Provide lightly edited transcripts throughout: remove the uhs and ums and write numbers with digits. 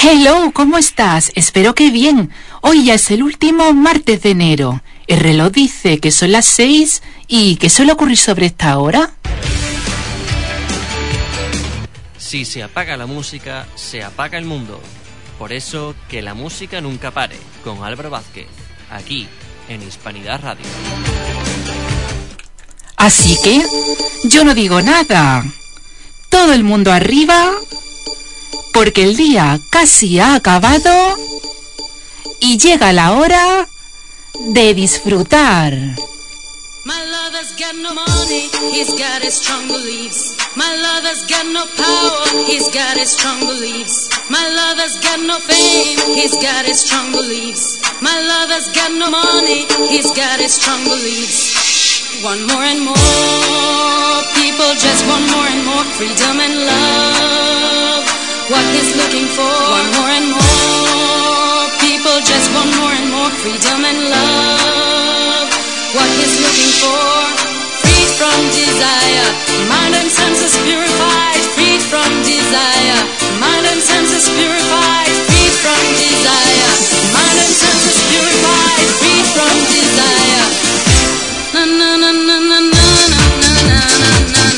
Hello, ¿cómo estás? Espero que bien. Hoy ya es el último martes de enero. El reloj dice que son las 6 y ¿qué suele ocurrir sobre esta hora? Si se apaga la música, se apaga el mundo. Por eso, que la música nunca pare, con Álvaro Vázquez, aquí, en Hispanidad Radio. Así que, yo no digo nada. Todo el mundo arriba, porque el día casi ha acabado y llega la hora de disfrutar. My lover's got no money, he's got his strong beliefs. My lover's got no power, he's got his strong beliefs. My lover's got no fame, he's got his strong beliefs. My lover's got no money, he's got his strong beliefs. Want more and more, people just want more and more freedom and love. What he's looking for, want more and more, people just want more and more freedom and love. What he's looking for, freed from desire, mind and senses purified, freed from desire, mind and senses purified, freed from desire, mind and senses purified, freed from desire. Na na na na na na na na na na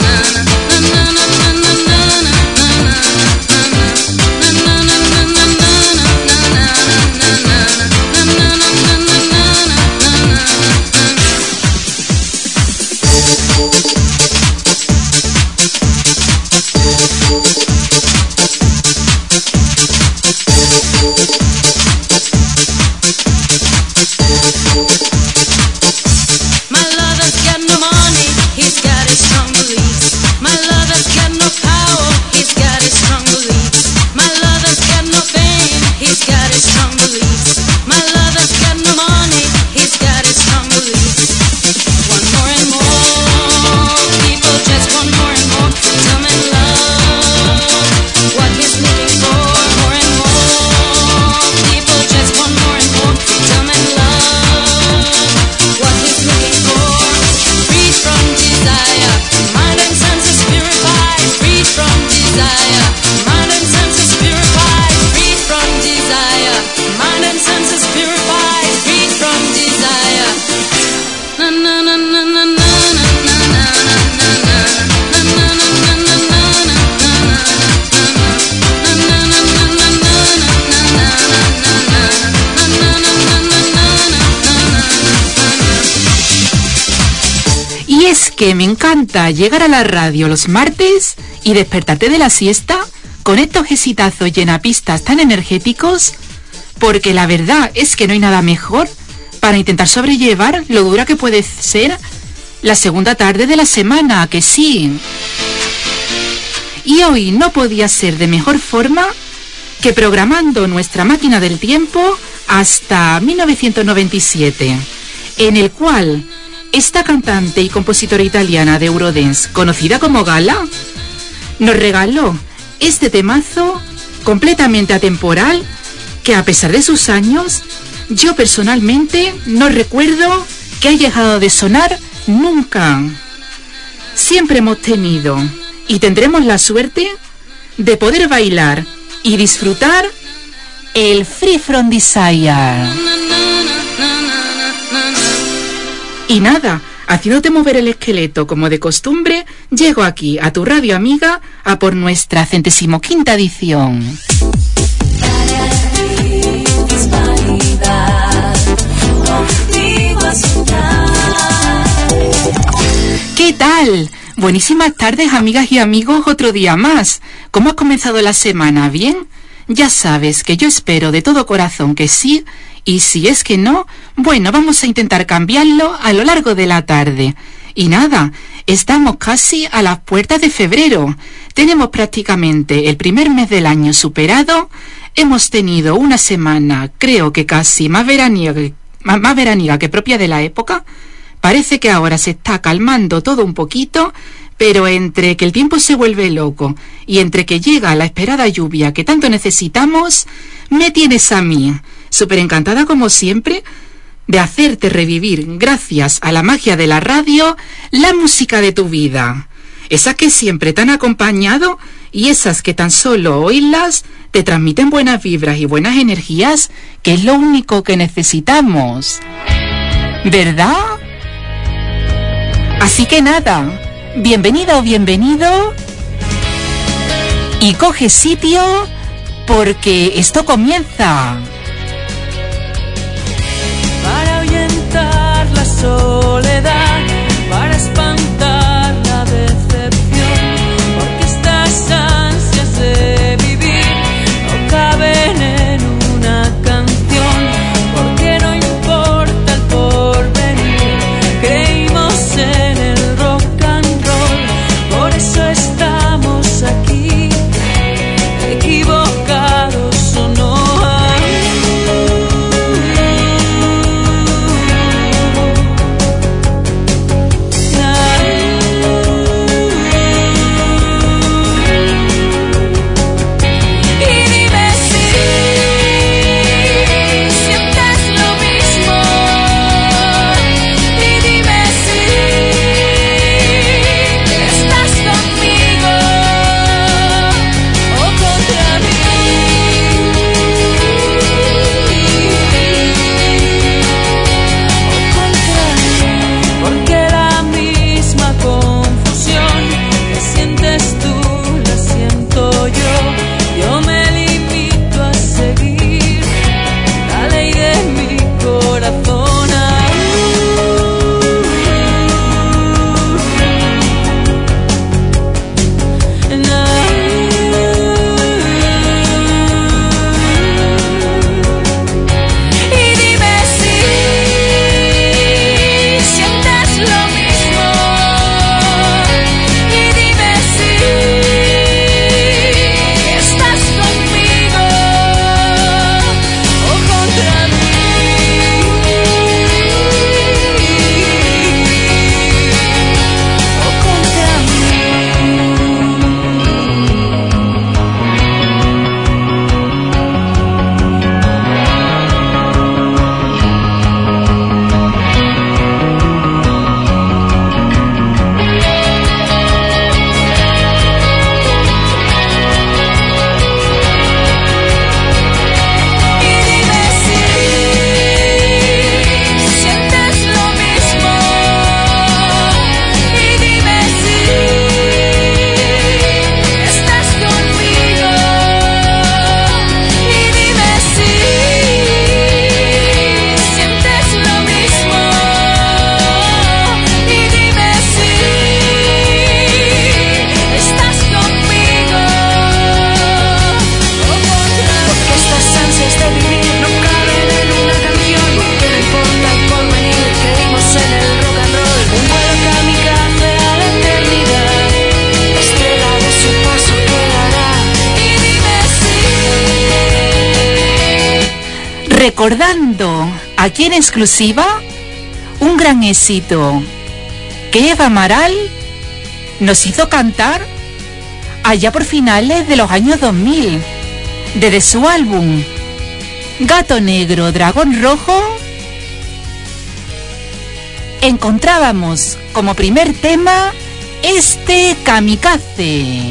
Que me encanta llegar a la radio los martes y despertarte de la siesta con estos exitazos llenapistas tan energéticos, porque la verdad es que no hay nada mejor para intentar sobrellevar lo dura que puede ser la segunda tarde de la semana, que sí. Y hoy no podía ser de mejor forma que programando nuestra máquina del tiempo hasta 1997, en el cual esta cantante y compositora italiana de Eurodance, conocida como Gala, nos regaló este temazo completamente atemporal que, a pesar de sus años, yo personalmente no recuerdo que haya dejado de sonar nunca. Siempre hemos tenido y tendremos la suerte de poder bailar y disfrutar el Free From Desire. Y nada, haciéndote mover el esqueleto como de costumbre, llego aquí a tu radio amiga a por nuestra 105ª edición. ¿Qué tal? Buenísimas tardes, amigas y amigos, otro día más. ¿Cómo has comenzado la semana? ¿Bien? Ya sabes que yo espero de todo corazón que sí. Y si es que no, bueno, vamos a intentar cambiarlo a lo largo de la tarde. Y nada, estamos casi a las puertas de febrero. Tenemos prácticamente el primer mes del año superado. Hemos tenido una semana, creo que casi más veraniega que propia de la época. Parece que ahora se está calmando todo un poquito, pero entre que el tiempo se vuelve loco y entre que llega la esperada lluvia que tanto necesitamos, me tienes a mí súper encantada como siempre de hacerte revivir, gracias a la magia de la radio, la música de tu vida. Esa que siempre te han acompañado y esas que tan solo oírlas te transmiten buenas vibras y buenas energías, que es lo único que necesitamos, ¿verdad? Así que nada, bienvenida o bienvenido y coge sitio porque esto comienza. Para ahuyentar la soledad, para espantar la decepción, porque estas ansias de vivir no caben en una canción, porque no importa el porvenir, creímos en el rock and roll, por eso estamos aquí, equivocados o no. Recordando aquí en exclusiva un gran éxito que Eva Amaral nos hizo cantar allá por finales de los años 2000, desde su álbum Gato Negro, Dragón Rojo. Encontrábamos como primer tema este Kamikaze.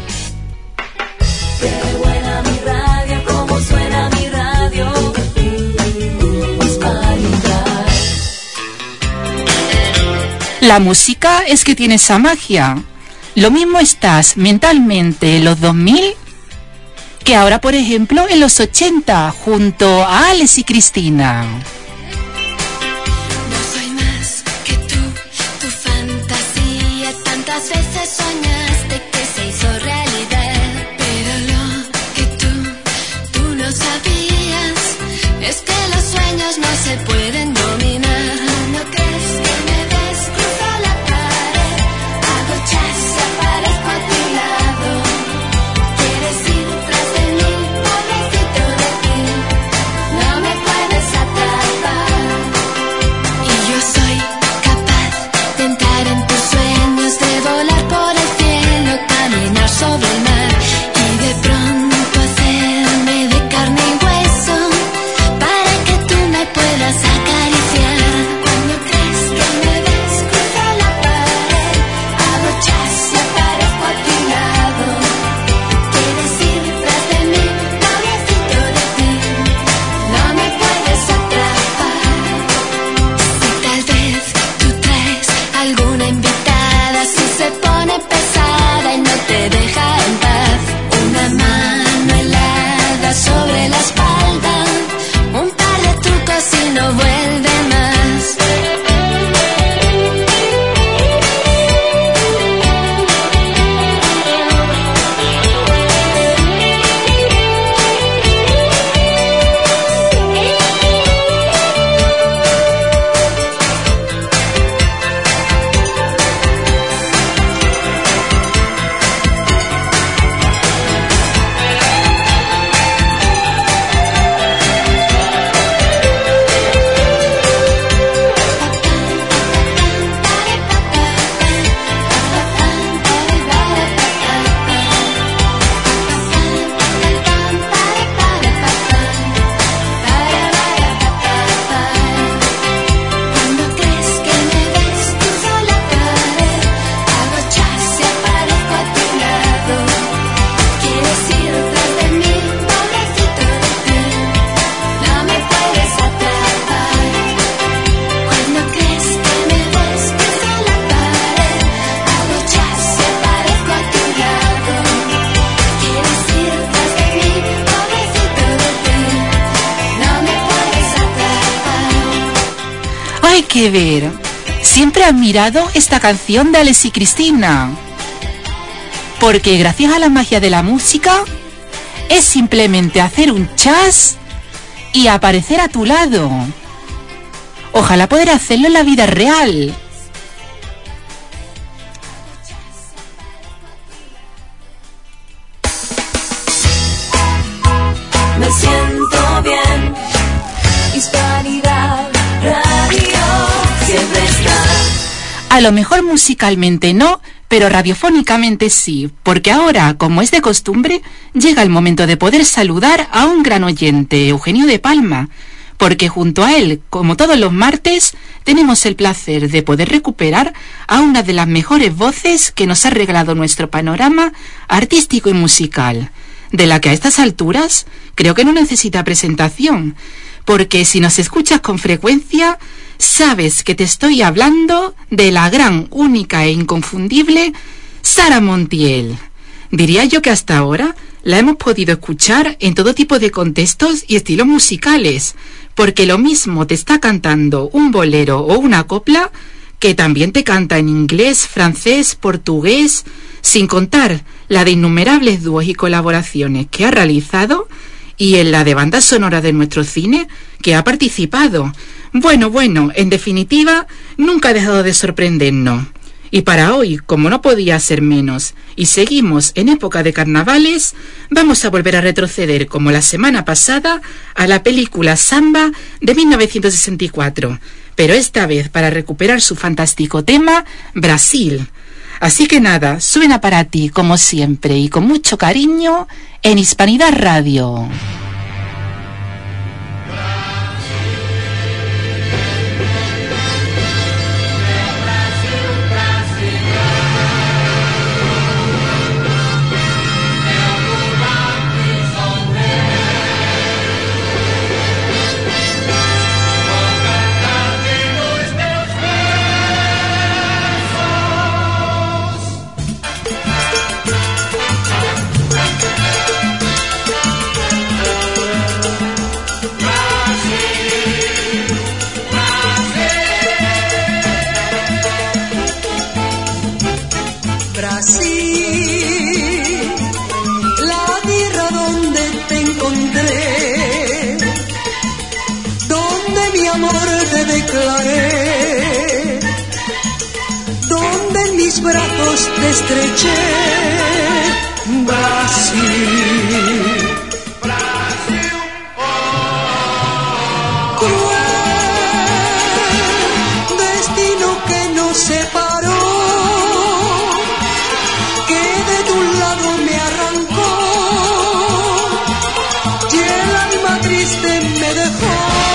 La música es que tiene esa magia. Lo mismo estás mentalmente en los 2000 que ahora, por ejemplo, en los 80, junto a Alex y Cristina. No soy más que tú, tu fantasía. Tantas veces soñaste que se hizo realidad. Pero lo que tú no sabías es que los sueños no se pueden dominar. ¿No crees que me ves? Cruzo la pared, hago chas y aparezco a tu lado. Quieres ir tras de mí, pobrecito de ti, no me puedes atrapar. Y yo soy capaz de entrar en tus sueños, de volar que ver. Siempre he admirado esta canción de Alex y Cristina. Porque gracias a la magia de la música, es simplemente hacer un chas y aparecer a tu lado. Ojalá poder hacerlo en la vida real. Me siento bien. Hispanidad Radio siempre está. A lo mejor musicalmente no, pero radiofónicamente sí, porque ahora, como es de costumbre, llega el momento de poder saludar a un gran oyente, Eugenio de Palma, porque junto a él, como todos los martes, tenemos el placer de poder recuperar a una de las mejores voces que nos ha regalado nuestro panorama artístico y musical, de la que a estas alturas creo que no necesita presentación, porque si nos escuchas con frecuencia, sabes que te estoy hablando de la gran, única e inconfundible Sara Montiel. Diría yo que hasta ahora la hemos podido escuchar en todo tipo de contextos y estilos musicales, porque lo mismo te está cantando un bolero o una copla, que también te canta en inglés, francés, portugués, sin contar la de innumerables dúos y colaboraciones que ha realizado, y en la de banda sonora de nuestro cine que ha participado. Bueno, en definitiva, nunca ha dejado de sorprendernos. Y para hoy, como no podía ser menos, y seguimos en época de carnavales, vamos a volver a retroceder, como la semana pasada, a la película Samba de 1964, pero esta vez para recuperar su fantástico tema, Brasil. Así que nada, suena para ti, como siempre, y con mucho cariño, en Hispanidad Radio. Declaré, donde en mis brazos te estreché, Brasil, Brasil, oh. Cruel destino que nos separó, que de tu lado me arrancó, y el alma triste me dejó.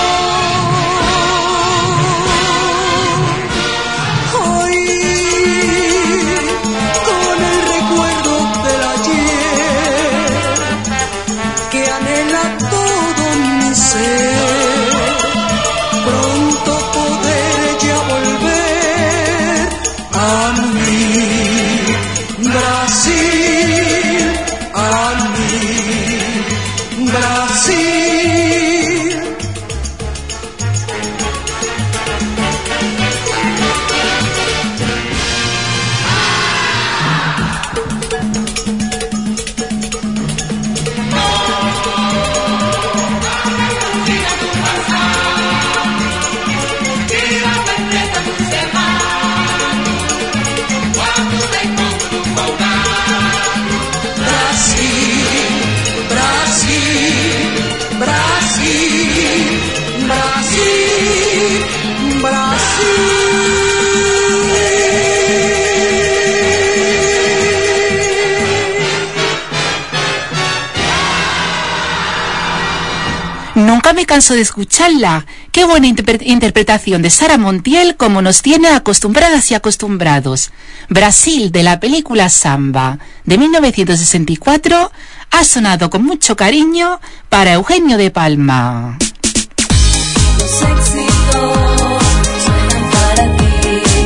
Nunca me canso de escucharla. Qué buena interpretación de Sara Montiel, como nos tiene acostumbradas y acostumbrados. Brasil, de la película Samba, de 1964, ha sonado con mucho cariño para Eugenio de Palma. Los éxitos suenan para ti.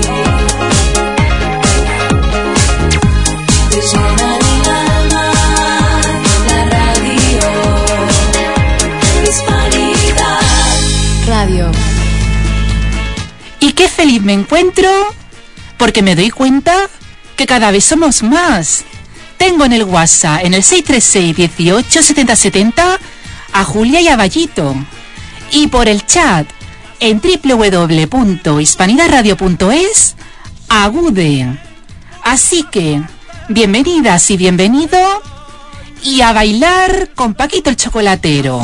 Te llenan el alma con la radio. Hispanidad Radio. Y qué feliz me encuentro porque me doy cuenta que cada vez somos más. Tengo en el WhatsApp, en el 636 18 70 70, a Julia y a Vallito. Y por el chat, en www.hispanidadradio.es, a Gude. Así que, bienvenidas y bienvenido, y a bailar con Paquito el Chocolatero.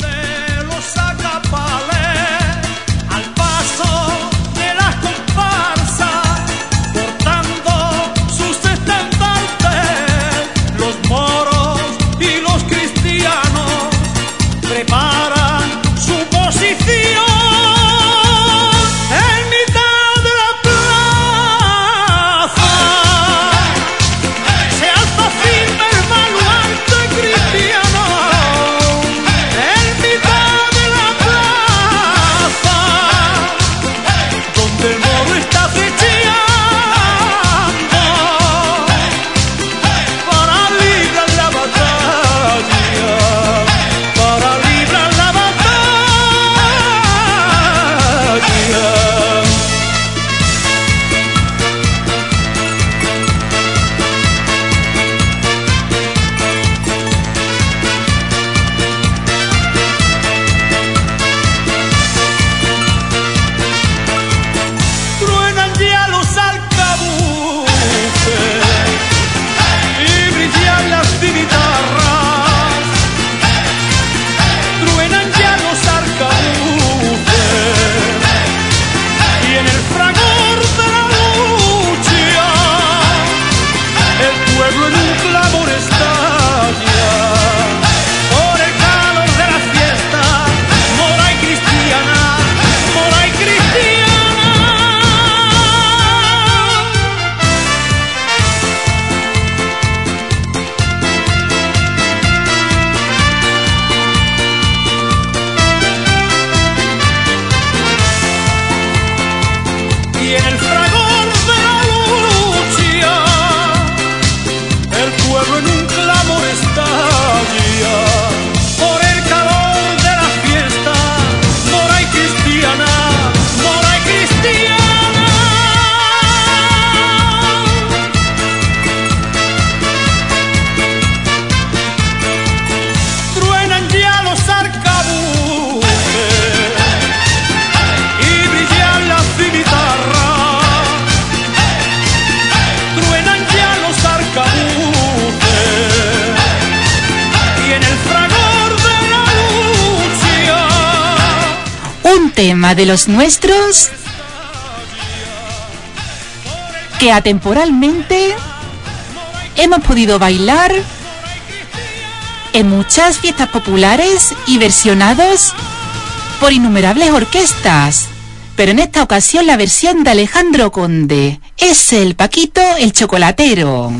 Tema de los nuestros que atemporalmente hemos podido bailar en muchas fiestas populares y versionados por innumerables orquestas, pero en esta ocasión la versión de Alejandro Conde es el Paquito el Chocolatero.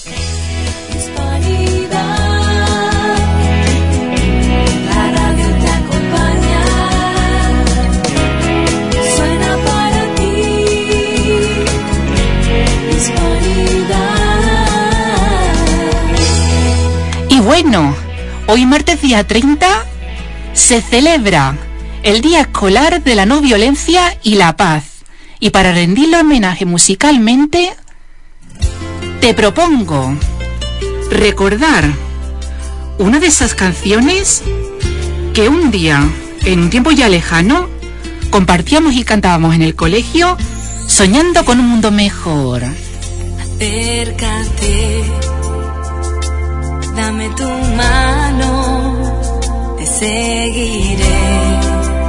Bueno, hoy martes día 30 se celebra el Día Escolar de la No Violencia y la Paz. Y para rendirle homenaje musicalmente, te propongo recordar una de esas canciones que un día, en un tiempo ya lejano, compartíamos y cantábamos en el colegio, soñando con un mundo mejor. Acércate. Dame tu mano, te seguiré.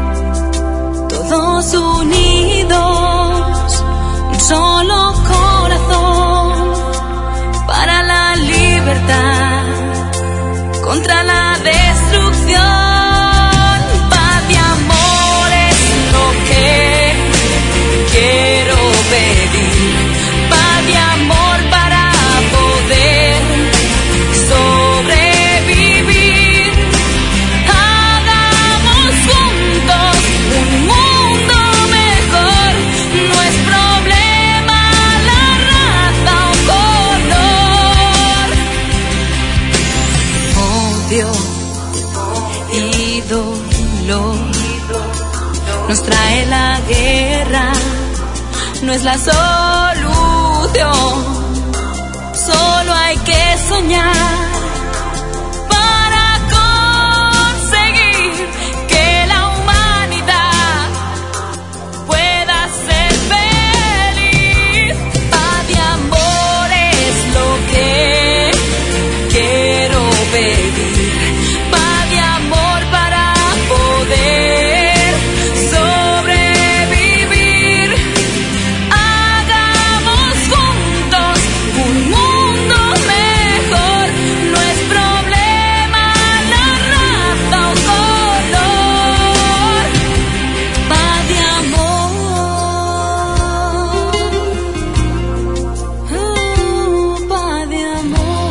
Todos unidos, un solo corazón para la libertad, contra la destrucción. Paz y amor es lo que quiero pedir. Paz y amor para poder sobrevivir. Hagamos juntos un mundo mejor. No es problema la raza o color. Odio y dolor nos trae la guerra no es la solución. Solo hay que soñar para conseguir que la humanidad pueda ser feliz. Paz y amor es lo que quiero pedir. Paz y amor para poder sobrevivir. Hagamos juntos un mundo mejor. No es problema la raza o color. Paz y amor. Paz y amor.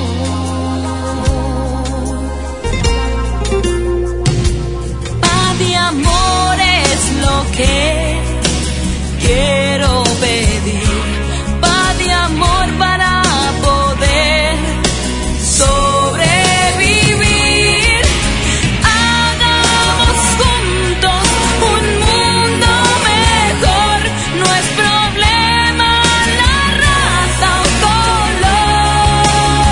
Paz y amor es lo que quiero pedir. Paz y amor para poder sobrevivir. Hagamos juntos un mundo mejor. No es problema la raza o color.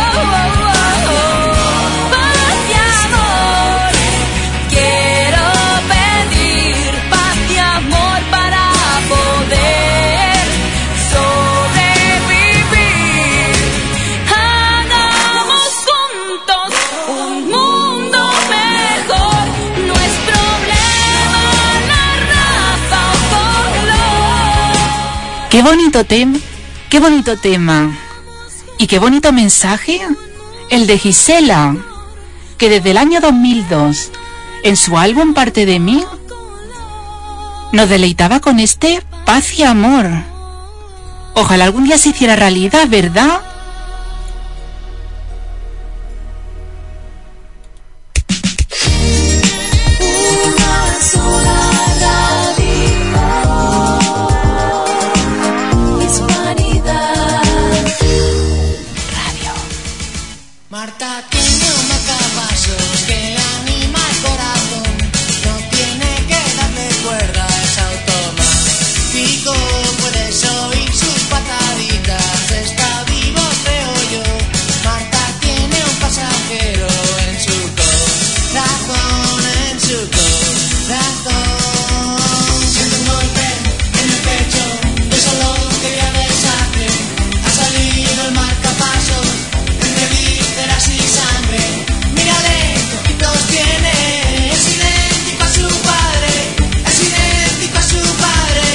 Paz y amor. Quiero pedir paz y amor para poder sobrevivir. Hagamos juntos un mundo mejor. No es problema la raza o color. Qué bonito tema y qué bonito mensaje el de Gisela, que desde el año 2002 en su álbum Parte de mí nos deleitaba con este Paz y Amor. Ojalá algún día se hiciera realidad, ¿verdad? Una sola radio, Hispanidad. Marta tiene un marcapasos que le anima el corazón. No tiene que darle cuerda, es automático. Puedes oír sus pataditas, está vivo, creo yo. Marta tiene un pasajero en su corazón, en su corazón. Siento un golpe en el pecho, yo solo quería besarte. Ha salido el marcapasos entre vísceras y sangre. Mírale, qué ojitos tiene. Es idéntico a su padre, es idéntico a su padre.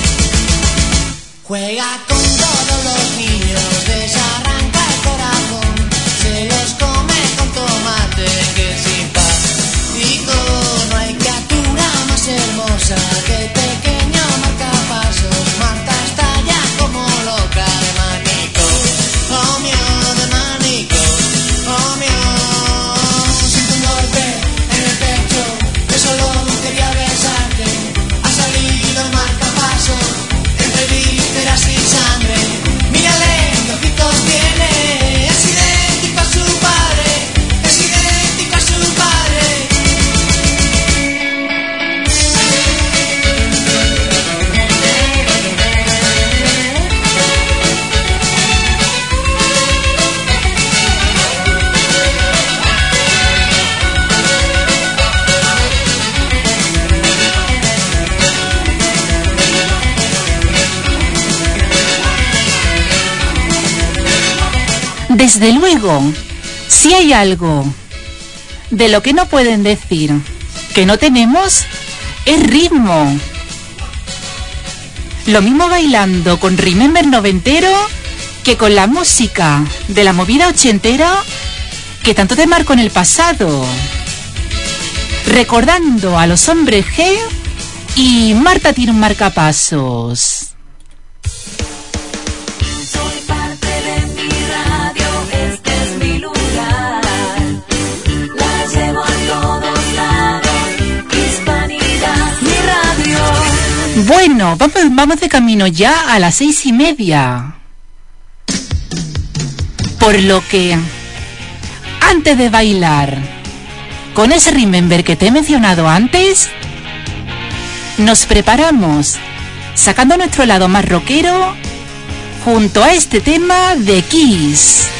Juega con todos los niños, desarranca el corazón, se los come con tomate, que simpático. No hay criatura más hermosa que el pequeño marcapasos. Marta está ya como loca de manicomio, de manicomio. Siento un golpe en el pecho, yo solo quería besarte. Ha salido el marcapasos entre vísceras y sangre. Mírale, qué ojitos tiene. Es idéntico a su padre, es idéntico a su padre. Desde luego, si hay algo de lo que no pueden decir que no tenemos, es ritmo. Lo mismo bailando con Remember noventero que con la música de la movida ochentera que tanto te marcó en el pasado. Recordando a los hombres G y Marta tiene un marcapasos. Soy parte de mi radio, este es mi lugar. La llevo a todos lados, Hispanidad, mi radio. Bueno, vamos de camino ya a las 6:30. Por lo que, antes de bailar con ese Remember que te he mencionado antes, nos preparamos sacando nuestro lado más rockero junto a este tema de Kiss.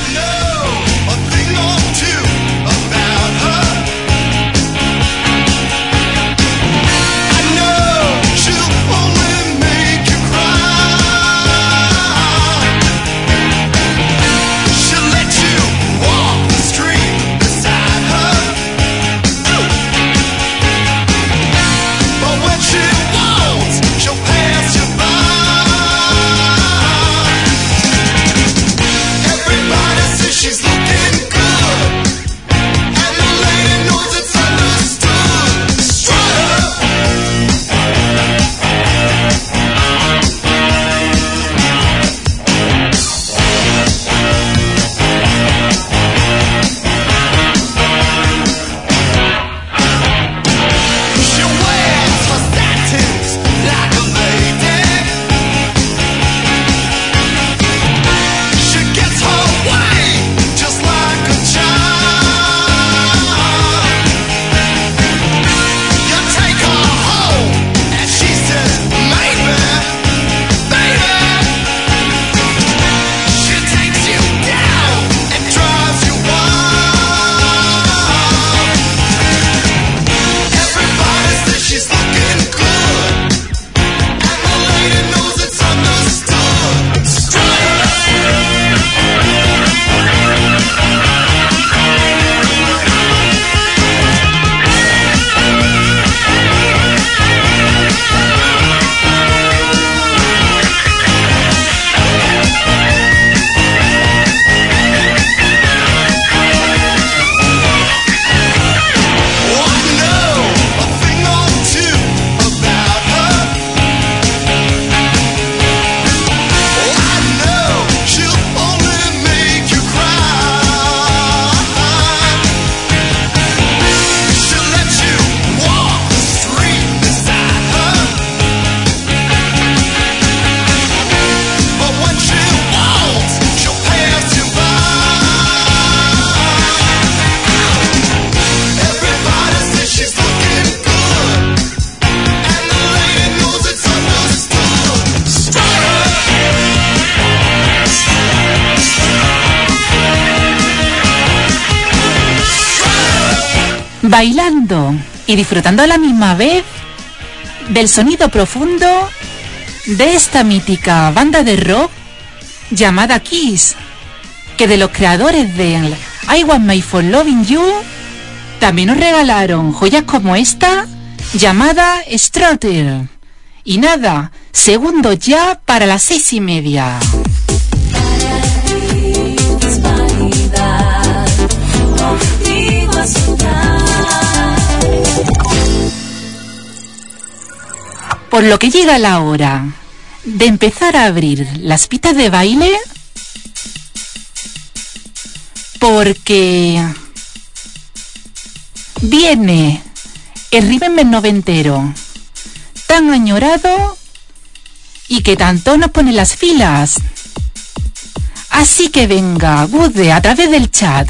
Bailando y disfrutando a la misma vez del sonido profundo de esta mítica banda de rock llamada Kiss, que de los creadores de I Want My For Loving You también nos regalaron joyas como esta llamada Strutter. Y nada, segundos ya para las 6:30. Por lo que llega la hora de empezar a abrir las pistas de baile, porque viene el Remember noventero tan añorado y que tanto nos pone las filas. Así que venga, Bude, a través del chat,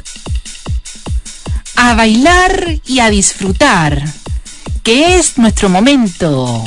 a bailar y a disfrutar, que es nuestro momento.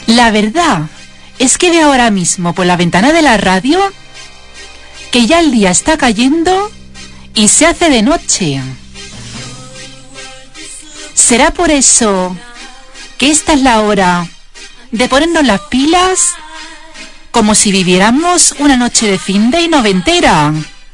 La verdad es que veo ahora mismo por la ventana de la radio que ya el día está cayendo y se hace de noche. ¿Será por eso que esta es la hora de ponernos las pilas como si viviéramos una noche de finde y noventera?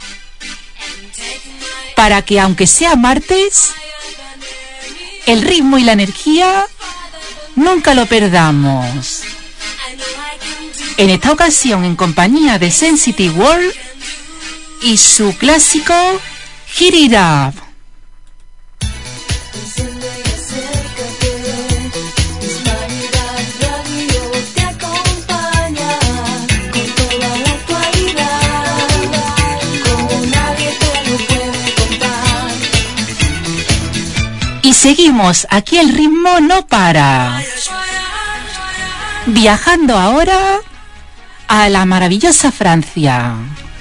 Para que, aunque sea martes, el ritmo y la energía nunca lo perdamos. En esta ocasión, en compañía de Sensitive World y su clásico Hit It Up. Y seguimos, aquí el ritmo no para. Viajando ahora a la maravillosa Francia.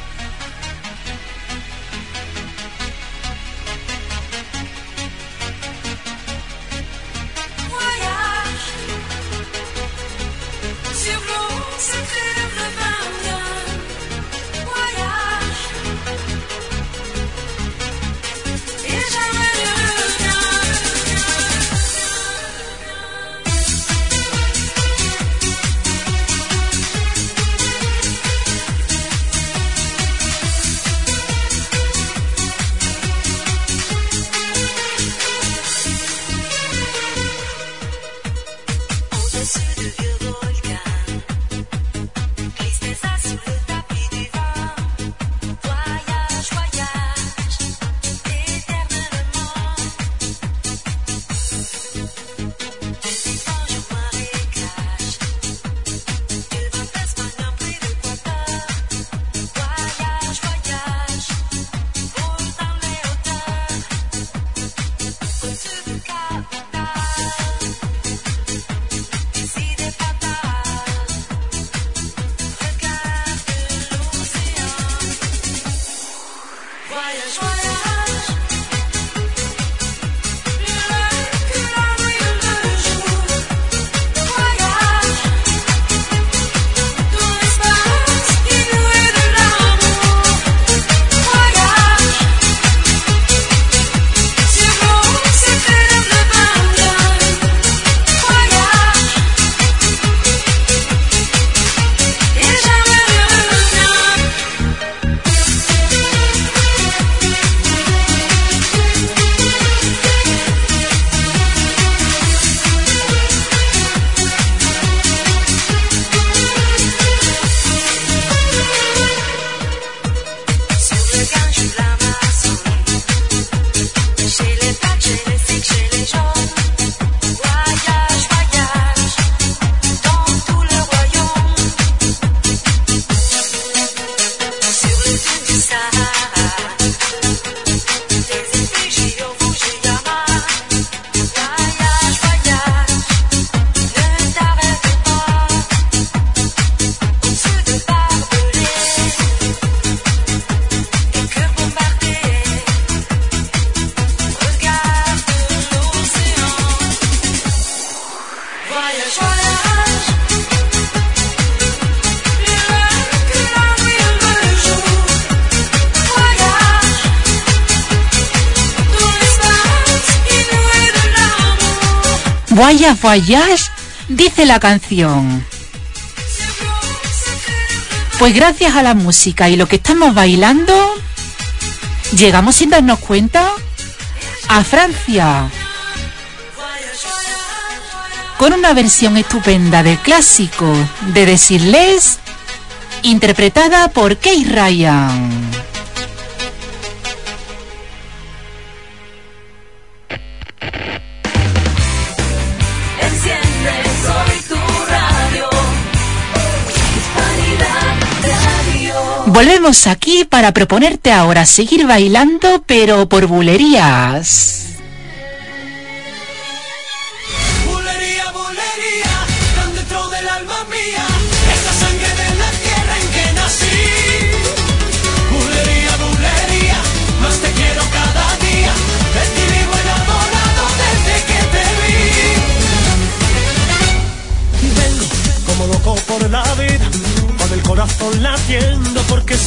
Voyage, voyage, dice la canción. Pues gracias a la música y lo que estamos bailando, llegamos sin darnos cuenta a Francia, con una versión estupenda del clásico de Decirles, interpretada por Kate Ryan. Volvemos aquí para proponerte ahora seguir bailando, pero por bulerías. Bulería, bulería, tan dentro del alma mía, es la sangre de la tierra en que nací. Bulería, bulería, más te quiero cada día, de ti vivo enamorado desde que te vi. Vengo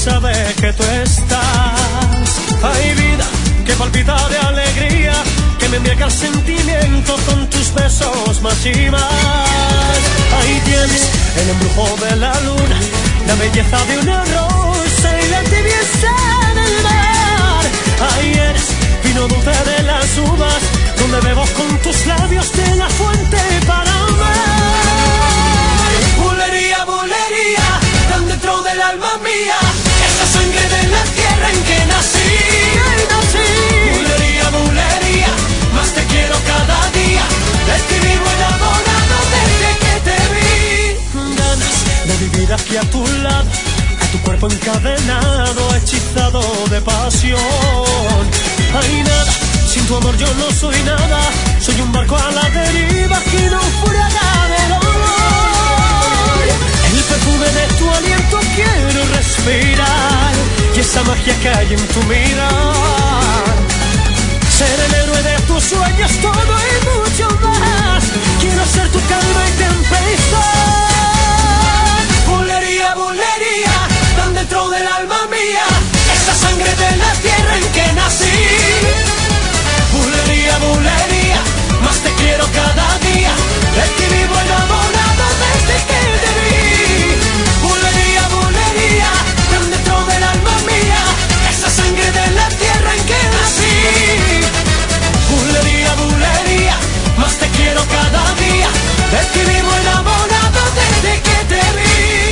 saber que tú estás. Hay vida que palpita de alegría, que me embriaga el sentimiento con tus besos más y más. Ahí tienes el embrujo de la luna, la belleza de una rosa y la tibieza del mar. Ahí eres vino dulce de las uvas, donde bebo con tus labios de la fuente para amar. Bulería, bulería, tan dentro del alma mía, esa sangre de la tierra en que nací. Bulería, bulería, más te quiero cada día, de ti vivo enamorado desde que te vi. Ganas de vivir aquí a tu lado, a tu cuerpo encadenado, hechizado de pasión. Ay, nada, sin tu amor yo no soy nada, soy un barco a la deriva que naufraga de dolor. El perfume de tu aliento quiero respirar, y esa magia que hay en tu mirar. Ser el héroe de tus sueños, todo y mucho más. Quiero ser tu calma y tempestad. Bulería, bulería, tan dentro del alma mía, esa sangre de la tierra en que nací. Bulería, bulería, más te quiero cada día, de ti vivo enamorado desde que te vi. Bulería, bulería, tan dentro del alma mía, esa sangre de la tierra en que nací. Bulería, bulería, más te quiero cada día, de ti vivo enamorado desde que te vi.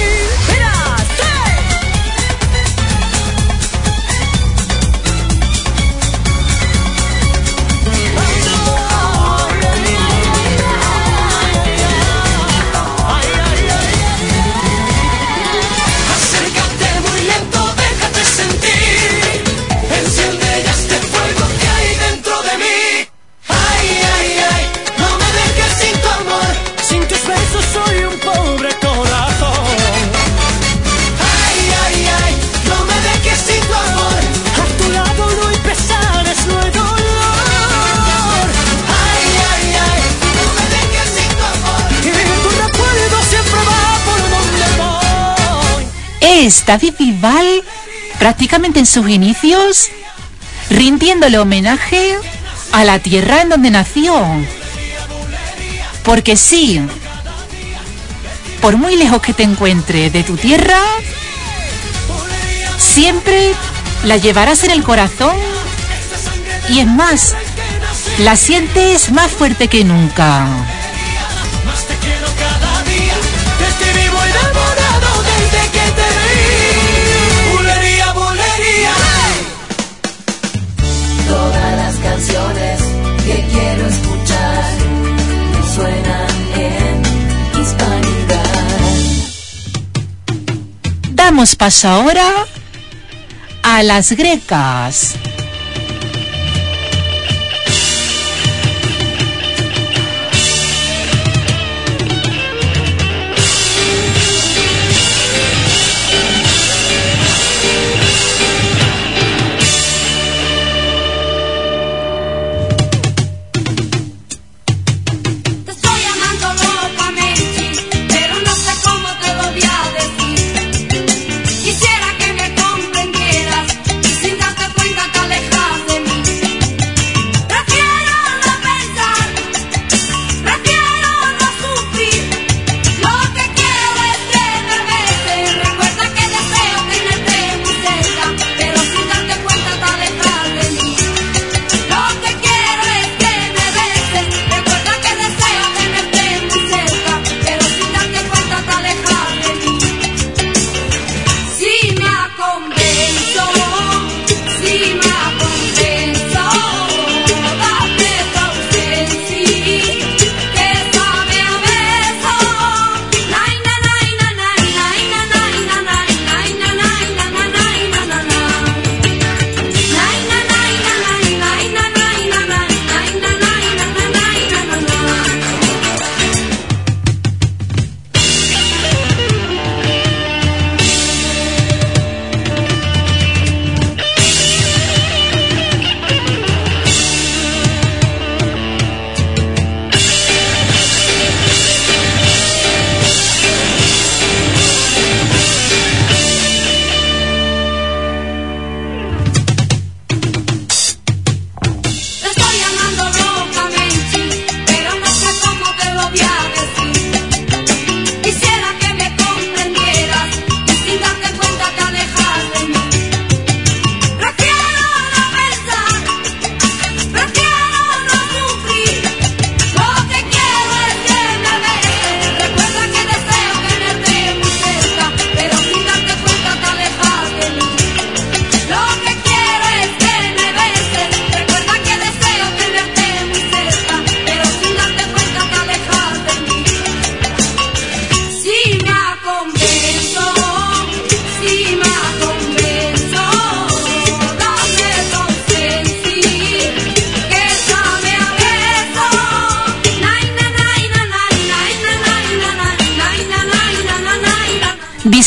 David Bisbal, prácticamente en sus inicios, rindiéndole homenaje a la tierra en donde nació. Porque sí, por muy lejos que te encuentres de tu tierra, siempre la llevarás en el corazón, y es más, la sientes más fuerte que nunca. Todas las canciones que quiero escuchar suenan en Hispanidad. Damos paso ahora a las grecas. Quisiera que me comprendieras y sin darte cuenta tal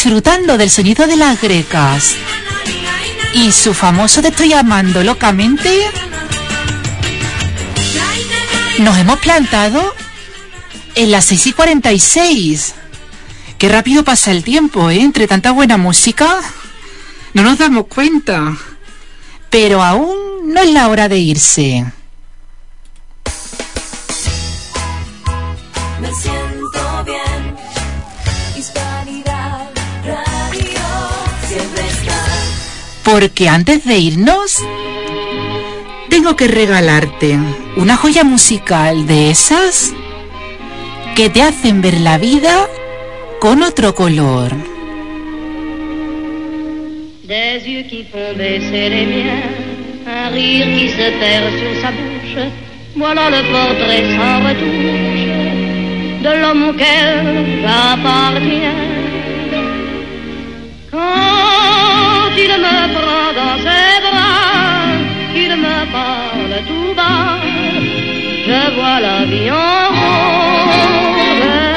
disfrutando del sonido de las grecas y su famoso Te estoy amando locamente, nos hemos plantado en las 6:46. Qué rápido pasa el tiempo, ¿eh? Entre tanta buena música, no nos damos cuenta. Pero aún no es la hora de irse. Me siento bien. Hispanidad Radio siempre está. Porque antes de irnos, tengo que regalarte una joya musical de esas que te hacen ver la vida con otro color. Des yeux qui font baisser les miens, un rire qui se perd sur sa bouche, voilà le portrait sans retouche de l'homme auquel j'appartiens. Quand il me prend dans ses bras, qu'il me parle tout bas, je vois la vie en rose.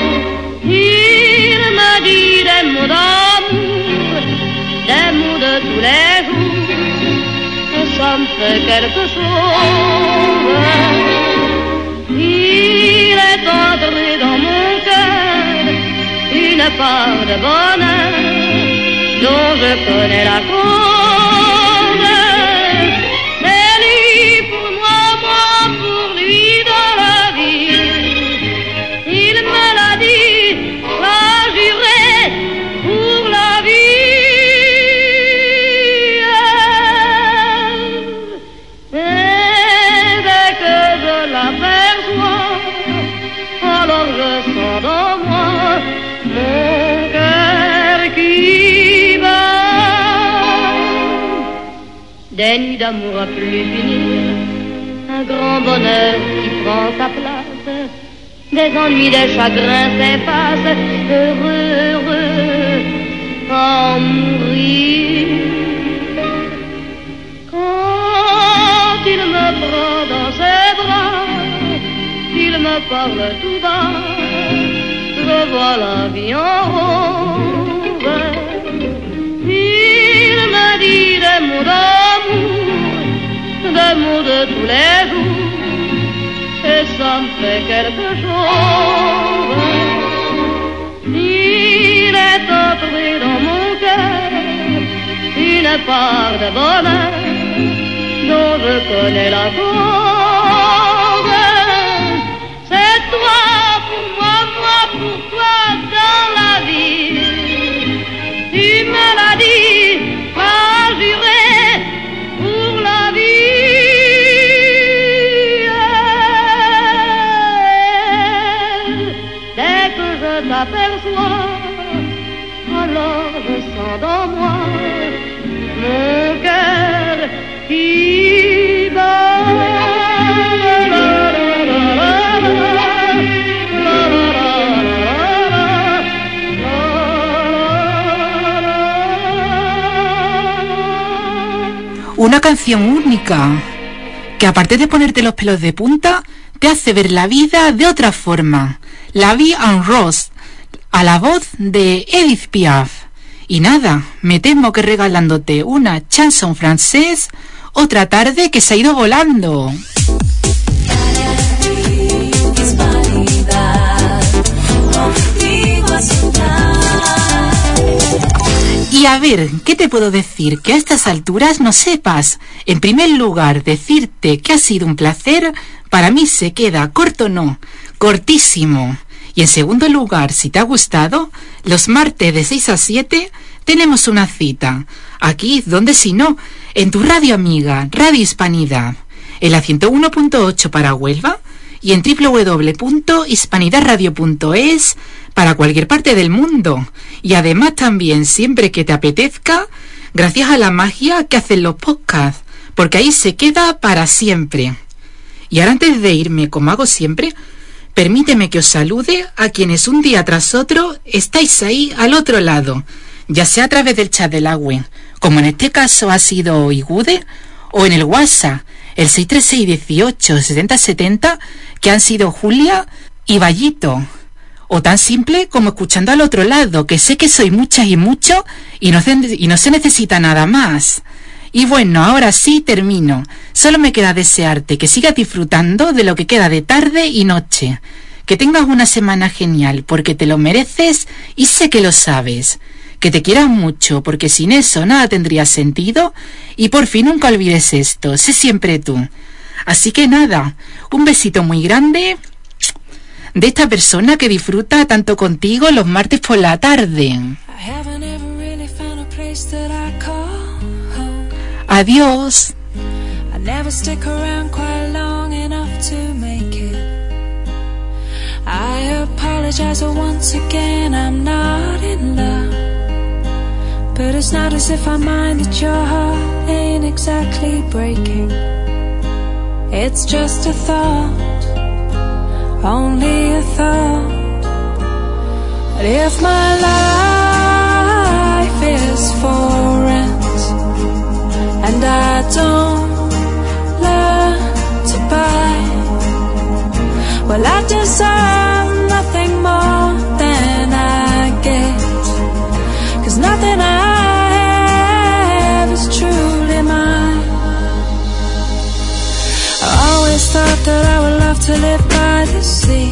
Il me dit des mots d'amour, des mots de tous les jours, et ça me fait quelque chose. Il est entré dans mon cœur une part de bonheur dont je connais la cause. C'est lui pour moi, moi pour lui dans la vie. Il me l'a dit, l'a juré pour la vie. Et dès que je l'aperçois, alors je sens dans moi mon cœur qui bat. Des nuits d'amour à plus finir, un grand bonheur qui prend sa place, des ennuis, des chagrins s'effacent, heureux, heureux, à en mourir. Quand il me prend dans ses bras, il me parle tout bas, je vois la vie en rose. Il me dit des mots d'amour, des mots de tous les jours, et ça me fait quelque chose. Il est entré dans mon cœur une part de bonheur dont je connais la cause. C'est toi pour moi, moi pour toi dans la vie. Tu me l'as dit, m'as juré pour la vie. Dès que je t'aperçois, alors je sens dans moi mon cœur qui bat. Una canción única que, aparte de ponerte los pelos de punta, te hace ver la vida de otra forma. La vie en rose, a la voz de Edith Piaf. Y nada, me temo que regalándote una chanson francés, otra tarde que se ha ido volando. Y a ver, ¿qué te puedo decir? Que a estas alturas no sepas. En primer lugar, decirte que ha sido un placer, para mí se queda corto, no, cortísimo. Y en segundo lugar, si te ha gustado, los martes de 6 a 7 tenemos una cita. Aquí, ¿dónde si no? En tu radio amiga, Radio Hispanidad. En la 101.8 para Huelva y en www.hispanidadradio.es para cualquier parte del mundo. Y además también, siempre que te apetezca, gracias a la magia que hacen los podcasts, porque ahí se queda para siempre. Y ahora, antes de irme, como hago siempre, permíteme que os salude a quienes un día tras otro estáis ahí al otro lado, ya sea a través del chat del agua, como en este caso ha sido Igude, o en el WhatsApp, el 636 18 70 70, que han sido Julia y Vallito. O tan simple como escuchando al otro lado, que sé que sois muchas y muchos y no se necesita nada más. Y bueno, ahora sí termino. Solo me queda desearte que sigas disfrutando de lo que queda de tarde y noche. Que tengas una semana genial, porque te lo mereces y sé que lo sabes. Que te quieras mucho, porque sin eso nada tendría sentido. Y por fin nunca olvides esto, sé siempre tú. Así que nada, un besito muy grande de esta persona que disfruta tanto contigo los martes por la tarde. Adiós. I never stick around quite long enough to make it. I apologize once again, I'm not in love. But it's not as if I mind that your heart ain't exactly breaking. It's just a thought, only a thought. But if my life is for rent and I don't learn to buy, well, I deserve nothing more than I get, 'cause nothing I have is truly mine. I always thought that I would love to live by the sea,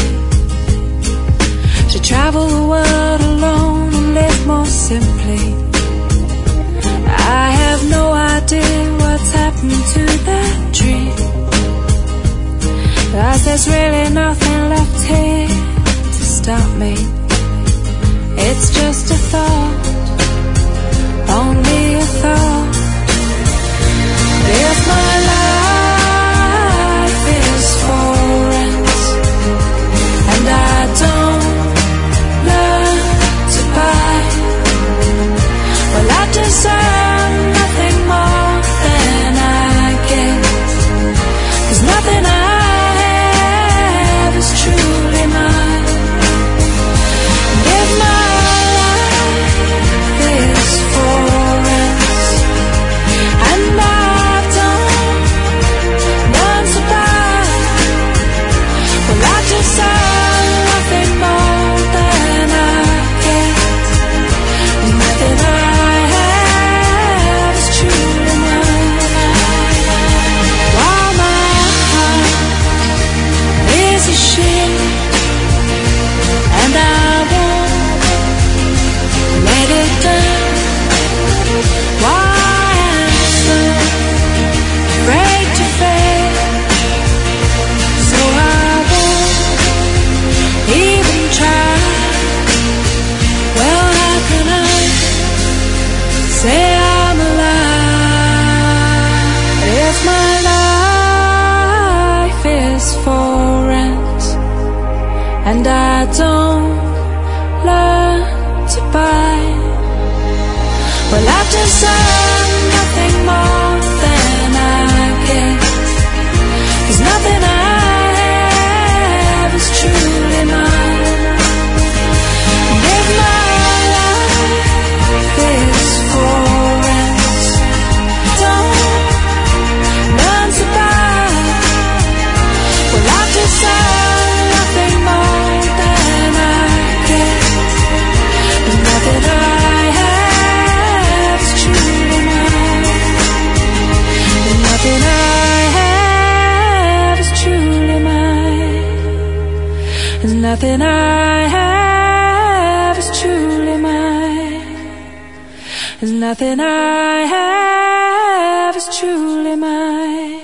to travel the world alone and live more simply. I have no idea what's happened to that dream, 'cause there's really nothing left here to stop me. It's just a thought, only a thought. If my life is for rent and I don't learn to buy, well, I deserve nothing more than I get, 'cause nothing I have is truly mine. And if my life is for rent and I don't learn to buy, well, I deserve nothing more than I get, and nothing I have is truly mine. While my heart is a ship and I won't let it down, why am so afraid to fail, so I won't even try. Well, how can I say I'm alive if my life is for rent and I don't learn to buy? Well, I deserve nothing more than I get, 'cause nothing I have is truly mine. And if my life is for rent, don't learn to buy, well, I deserve nothing more than I get, and nothing I have is truly mine, and nothing I have is truly mine, and nothing I have is truly mine, and nothing I have is truly mine.